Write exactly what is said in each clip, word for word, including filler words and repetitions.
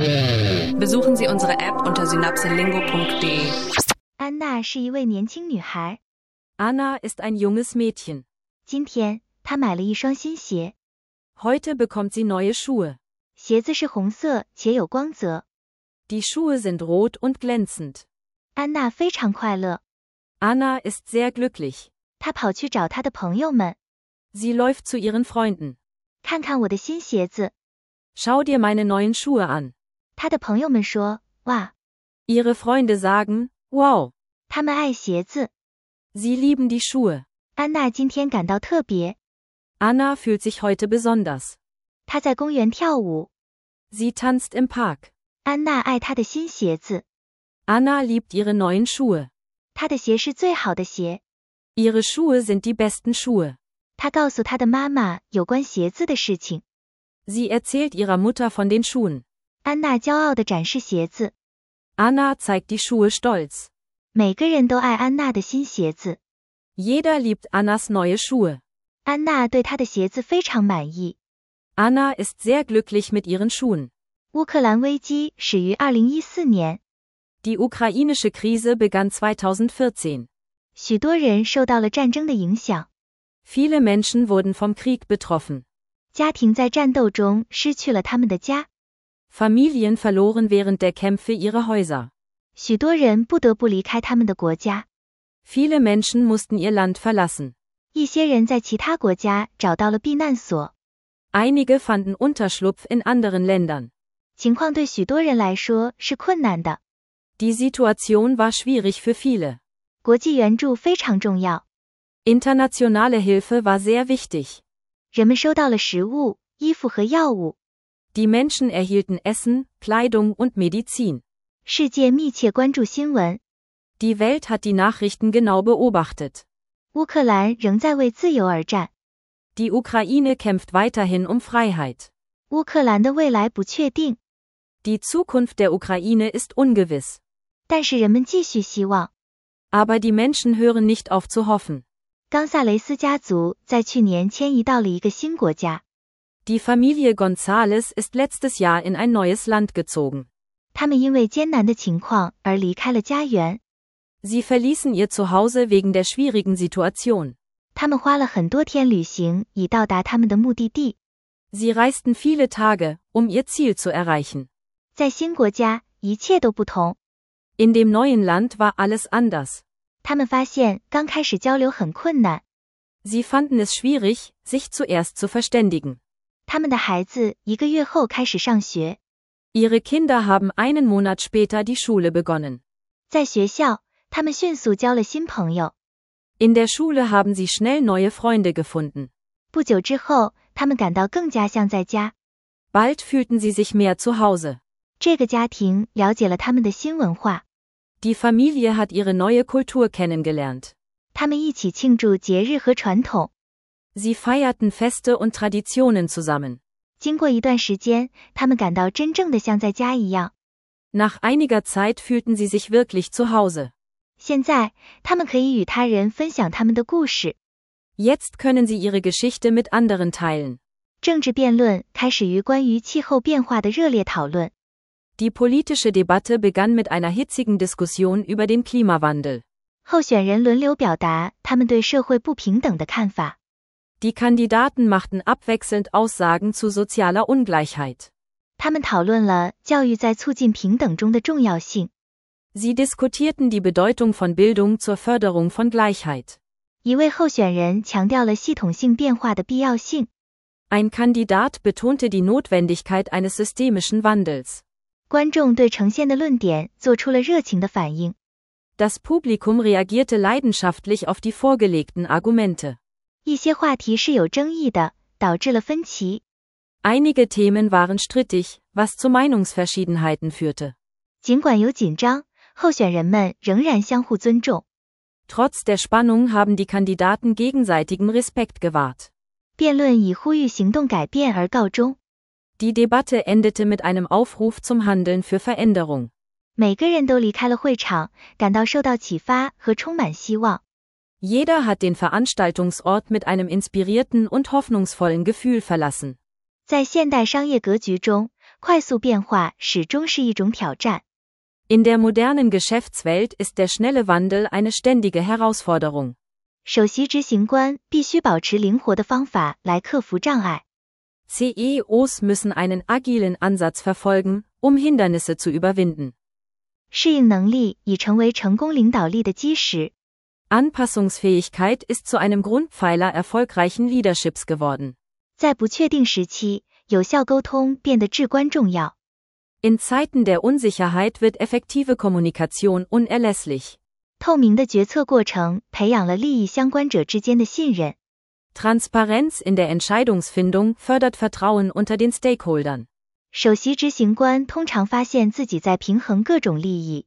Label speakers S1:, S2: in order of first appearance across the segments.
S1: Besuchen Sie unsere App unter synapselingo punkt de.
S2: 安娜是一位年轻女孩，
S3: Anna ist ein junges Mädchen.
S2: 今天她买了一双新鞋，
S3: Heute bekommt sie neue Schuhe.
S2: 鞋子是红色且有光泽。
S3: Die Schuhe sind rot und glänzend.
S2: 安娜非常快乐，
S3: Anna ist sehr glücklich.
S2: 她跑去找她的朋友们，
S3: Sie läuft zu ihren Freunden.
S2: 看看我的新鞋子。
S3: Schau dir meine neuen Schuhe an.
S2: 她的朋友们说，哇，
S3: Ihre Freunde sagen, wow.
S2: 他们爱鞋子。
S3: Sie lieben die Schuhe.
S2: 安娜今天感到特别，
S3: Anna fühlt sich heute besonders.
S2: 她在公园跳舞。
S3: Sie tanzt im Park.
S2: 安娜爱她的新鞋子，
S3: Anna liebt ihre neuen Schuhe.
S2: 她的鞋是最好的鞋。
S3: Ihre Schuhe sind die besten Schuhe.
S2: 她告诉她的妈妈有关鞋子的事情。
S3: Sie erzählt ihrer Mutter von den Schuhen.
S2: 安娜骄傲地展示鞋子，
S3: Anna zeigt die Schuhe stolz.
S2: 每个人都爱安娜的新鞋子。
S3: Jeder liebt Annas neue Schuhe.
S2: 安娜对她的鞋子非常满意。
S3: Anna ist sehr glücklich mit ihren Schuhen.
S2: 乌克兰危机始于二零一四年，
S3: Die ukrainische Krise begann zweitausendvierzehn.
S2: 许多人受到了战争的影响，
S3: Viele Menschen wurden vom Krieg betroffen.
S2: 家庭在战斗中失去了他们的家，
S3: Familien verloren während der Kämpfe ihre Häuser.
S2: 许多人不得不离开他们的国家，
S3: Viele Menschen mussten ihr Land verlassen.
S2: 一些人在其他国家找到了避难所。
S3: Einige fanden Unterschlupf in anderen Ländern.
S2: 情况对许多人来说是困难的，
S3: Die Situation war schwierig für viele.
S2: 国际援助非常重要，
S3: Internationale Hilfe war sehr wichtig.
S2: 人们收到了食物、衣服和药物。
S3: Die Menschen erhielten Essen, Kleidung und Medizin.
S2: 世界密切关注新闻，
S3: Die Welt hat die Nachrichten genau beobachtet.
S2: 乌克兰仍在为自由而战，
S3: Die Ukraine kämpft weiterhin um Freiheit.
S2: 乌克兰的未来不确定，
S3: Die Zukunft der Ukraine ist ungewiss.
S2: 但是人们继续希望。
S3: Aber die Menschen hören nicht auf zu hoffen.
S2: 冈萨雷斯家族在去年迁移到了一个新国家，
S3: Die Familie González ist letztes Jahr in ein neues Land gezogen.
S2: 他们因为艰难的情况而离开了家园，
S3: Sie verließen ihr Zuhause wegen der schwierigen Situation.
S2: 他们花了很多天旅行以到达他们的目的地。
S3: Sie reisten viele Tage, um ihr Ziel zu erreichen.
S2: 在新国家，一切都不同。
S3: In dem neuen Land war alles anders.
S2: 他们发现刚开始交流很困难，
S3: Sie fanden es schwierig, sich zuerst zu verständigen.
S2: 他们的孩子一个月后开始上学。
S3: Ihre Kinder haben einen Monat später die Schule begonnen.
S2: 在学校，他们迅速交了新朋友。
S3: In der Schule haben sie schnell neue Freunde gefunden.
S2: 不久之后，他们感到更加像在家。
S3: Bald fühlten sie sich mehr zu Hause.
S2: 这个家庭了解了他们的新文化，
S3: Die Familie hat ihre neue Kultur kennengelernt.
S2: 他们一起庆祝节日和传统。
S3: Sie feierten Feste und Traditionen zusammen.
S2: 经过一段时间，他们感到真正的像在家一样。
S3: Nach einiger Zeit fühlten sie sich wirklich zu Hause.
S2: 现在，他们可以与他人分享他们的故事。
S3: Jetzt können sie ihre Geschichte mit anderen teilen.
S2: 政治辩论开始于关于气候变化的热烈讨论。
S3: Die politische Debatte begann mit einer hitzigen Diskussion über den Klimawandel.
S2: 候选人轮流表达他们对社会不平等的看法。
S3: Die Kandidaten machten abwechselnd Aussagen zu sozialer Ungleichheit.
S2: 他们讨论了教育在促进平等中的重要性。
S3: Sie diskutierten die Bedeutung von Bildung zur Förderung von Gleichheit.
S2: 一位候选人强调了系统性变化的必要性。
S3: Ein Kandidat betonte die Notwendigkeit eines systemischen Wandels.
S2: 观众对呈现的论点做出了热情的反应。
S3: Das Publikum reagierte leidenschaftlich auf die vorgelegten Argumente.
S2: 一些话题是有争议的，导致了分歧。
S3: Einige Themen waren strittig, was zu Meinungsverschiedenheiten führte.
S2: 尽管有紧张，候选人们仍然相互尊重。
S3: Trotz der Spannung haben die Kandidaten gegenseitigen Respekt gewahrt.
S2: 辩论以呼吁行动改变而告终。
S3: Die Debatte endete mit einem Aufruf zum Handeln für Veränderung.
S2: 每个人都离开了会场，感到受到启发和充满希望。
S3: Jeder hat den Veranstaltungsort mit einem inspirierten und hoffnungsvollen Gefühl verlassen.
S2: 在现代商业格局中， 快速变化始终是一种挑战。
S3: In der modernen Geschäftswelt ist der schnelle Wandel eine ständige Herausforderung.
S2: 首席执行官必须保持灵活的方法来克服障碍。
S3: C E Os müssen einen agilen Ansatz verfolgen, um Hindernisse zu überwinden.
S2: 适应能力已成为成功领导力的基石。
S3: Anpassungsfähigkeit ist zu einem Grundpfeiler erfolgreichen Leaderships geworden.
S2: 在不确定时期，有效沟通变得至关重要。
S3: In Zeiten der Unsicherheit wird effektive Kommunikation unerlässlich.
S2: 透明的决策过程培养了利益相关者之间的信任。
S3: Transparenz in der Entscheidungsfindung fördert Vertrauen unter den Stakeholdern.
S2: 首席执行官通常发现自己在平衡各种利益。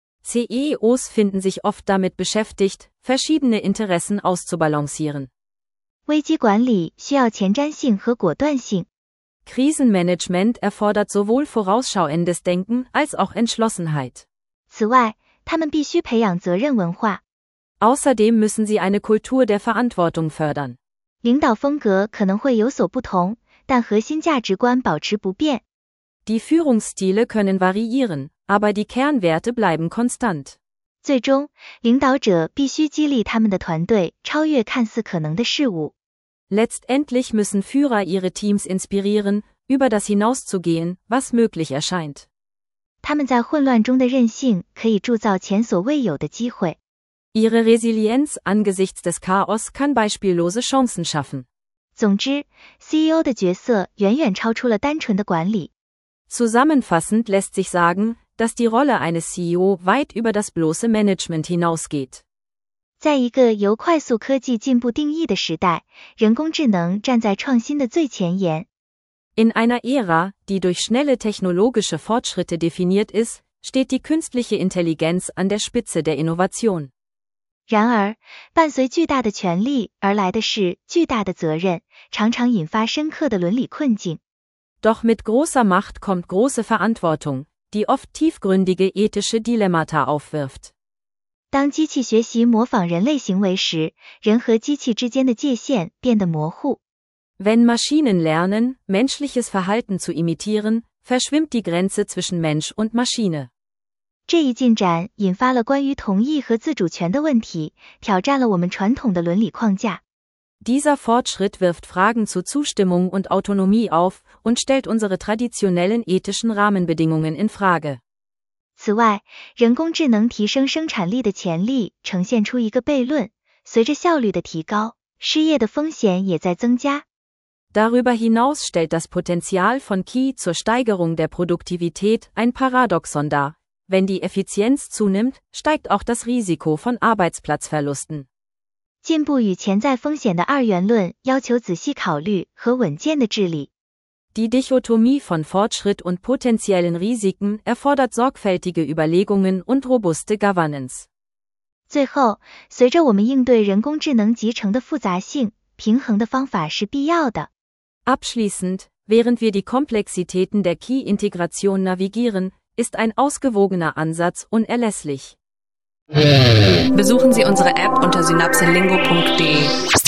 S3: C E Os finden sich oft damit beschäftigt, verschiedene Interessen auszubalancieren.
S2: 危机管理需要前瞻性和果断性。
S3: Krisenmanagement erfordert sowohl vorausschauendes Denken als auch Entschlossenheit.
S2: 此外，他们必须培养责任文化。
S3: Außerdem müssen sie eine Kultur der Verantwortung fördern.
S2: 领导风格可能会有所不同，但核心价值观保持不变。
S3: Die Führungsstile können variieren, aber die Kernwerte bleiben konstant.
S2: 最终，领导者必须激励他们的团队超越看似可能的事物。
S3: Letztendlich müssen Führer ihre Teams inspirieren, über das hinauszugehen, was möglich erscheint.
S2: 他们在混乱中的韧性可以铸造前所未有的机会。
S3: Ihre Resilienz angesichts des Chaos kann beispiellose Chancen schaffen.
S2: 总之 ，C E O 的角色远远超出了单纯的管理。
S3: Zusammenfassend lässt sich sagen, dass die Rolle eines C E O weit über das bloße Management hinausgeht.
S2: 在一个由快速科技进步定义的时代，人工智能站在创新的最前沿。
S3: In einer Ära, die durch schnelle technologische Fortschritte definiert ist, steht die künstliche Intelligenz an der Spitze der Innovation.
S2: 然而，伴随巨大的权力而来的是巨大的责任，常常引发深刻的伦理困境。
S3: Doch mit großer Macht kommt große Verantwortung, die oft tiefgründige ethische Dilemmata aufwirft.
S2: 当机器学习模仿人类行为时，人和机器之间的界限变得模糊。
S3: Wenn Maschinen lernen, menschliches Verhalten zu imitieren, verschwimmt die Grenze zwischen Mensch und Maschine.
S2: 这一进展引发了关于同意和自主权的问题，挑战了我们传统的伦理框架。
S3: Dieser Fortschritt wirft Fragen zu Zustimmung und Autonomie auf und stellt unsere traditionellen ethischen Rahmenbedingungen in Frage.
S2: 此外，人工智能提升生产力的潜力呈现出一个悖论，随着效率的提高，失业的风险也在增加。
S3: Darüber hinaus stellt das Potenzial von K I zur Steigerung der Produktivität ein Paradoxon dar. Wenn die Effizienz zunimmt, steigt auch das Risiko von Arbeitsplatzverlusten.
S2: 进步与潜在风险的二元论要求仔细考虑和稳健的治理。
S3: Die Dichotomie von Fortschritt und potenziellen Risiken erfordert sorgfältige Überlegungen und robuste Governance.
S2: 最后，随着我们应对人工智能集成的复杂性，平衡的方法是必要的。
S3: Abschließend, während wir die Komplexitäten der K I-Integration navigieren, ist ein ausgewogener Ansatz unerlässlich.
S1: Besuchen Sie unsere App unter synapselingo punkt de.